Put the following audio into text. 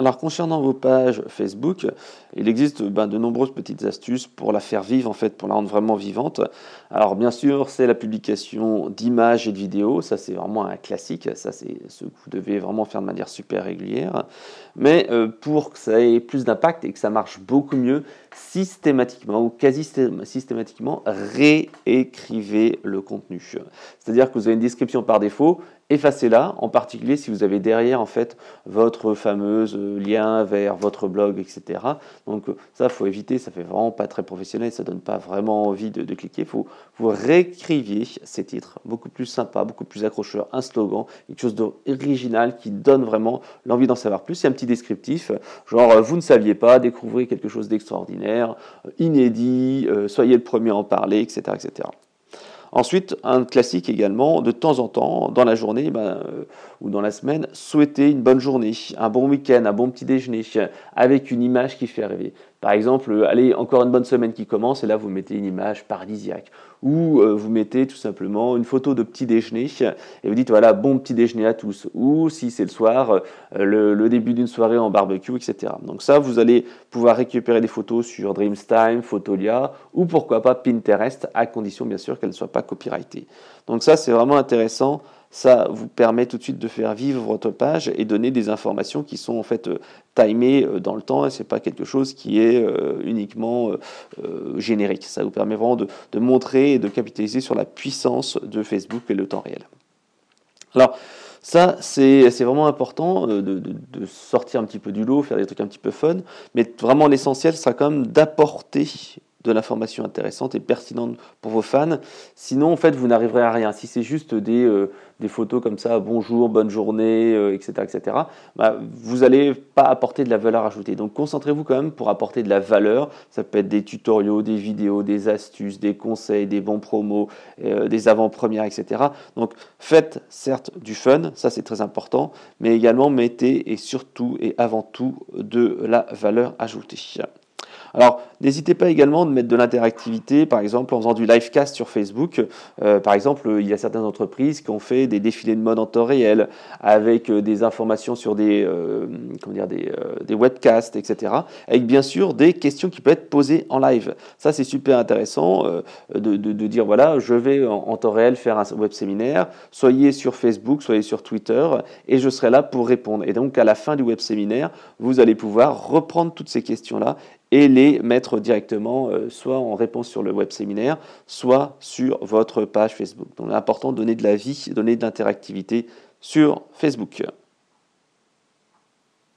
Alors concernant vos pages Facebook, il existe de nombreuses petites astuces pour la faire vivre en fait, pour la rendre vraiment vivante. Alors bien sûr, c'est la publication d'images et de vidéos, ça c'est vraiment un classique, ça c'est ce que vous devez vraiment faire de manière super régulière. Mais pour que ça ait plus d'impact et que ça marche beaucoup mieux, systématiquement ou quasi systématiquement, réécrivez le contenu. C'est-à-dire que vous avez une description par défaut, effacez-la, en particulier si vous avez derrière en fait votre fameuse lien vers votre blog, etc. Donc ça, il faut éviter, ça fait vraiment pas très professionnel, ça donne pas vraiment envie de cliquer. Il faut vous réécriviez ces titres, beaucoup plus sympa, beaucoup plus accrocheur, un slogan, quelque chose d'original qui donne vraiment l'envie d'en savoir plus. C'est un petit descriptif, genre vous ne saviez pas, découvrez quelque chose d'extraordinaire, inédit, soyez le premier à en parler, etc., etc. Ensuite, un classique également, de temps en temps, dans la journée ou dans la semaine, souhaiter une bonne journée, un bon week-end, un bon petit déjeuner, avec une image qui fait rêver. Par exemple, allez, encore une bonne semaine qui commence, et là vous mettez une image paradisiaque. Ou vous mettez tout simplement une photo de petit déjeuner, et vous dites voilà, bon petit déjeuner à tous. Ou si c'est le soir, le début d'une soirée en barbecue, etc. Donc ça, vous allez pouvoir récupérer des photos sur Dreamstime, Photolia, ou pourquoi pas Pinterest, à condition bien sûr qu'elles ne soient pas copyrightées. Donc ça, c'est vraiment intéressant. Ça vous permet tout de suite de faire vivre votre page et donner des informations qui sont en fait timées dans le temps et c'est pas quelque chose qui est uniquement générique. Ça vous permet vraiment de montrer et de capitaliser sur la puissance de Facebook et le temps réel. Alors, ça, c'est vraiment important de sortir un petit peu du lot, faire des trucs un petit peu fun, mais vraiment l'essentiel sera quand même d'apporter de l'information intéressante et pertinente pour vos fans. Sinon, en fait, vous n'arriverez à rien. Si c'est juste des photos comme ça, bonjour, bonne journée, etc., etc., vous n'allez pas apporter de la valeur ajoutée. Donc, concentrez-vous quand même pour apporter de la valeur. Ça peut être des tutoriaux, des vidéos, des astuces, des conseils, des bons promos, des avant-premières, etc. Donc, faites certes du fun, ça c'est très important, mais également mettez et surtout et avant tout de la valeur ajoutée. Alors, n'hésitez pas également de mettre de l'interactivité, par exemple en faisant du livecast sur Facebook. Par exemple, il y a certaines entreprises qui ont fait des défilés de mode en temps réel avec des informations sur des webcasts, etc. Avec bien sûr des questions qui peuvent être posées en live. Ça, c'est super intéressant de dire, voilà, je vais en temps réel faire un web séminaire, soyez sur Facebook, soyez sur Twitter, et je serai là pour répondre. Et donc, à la fin du web séminaire, vous allez pouvoir reprendre toutes ces questions-là et les mettre directement soit en réponse sur le web séminaire, soit sur votre page Facebook. Donc, il est important de donner de la vie, donner de l'interactivité sur Facebook.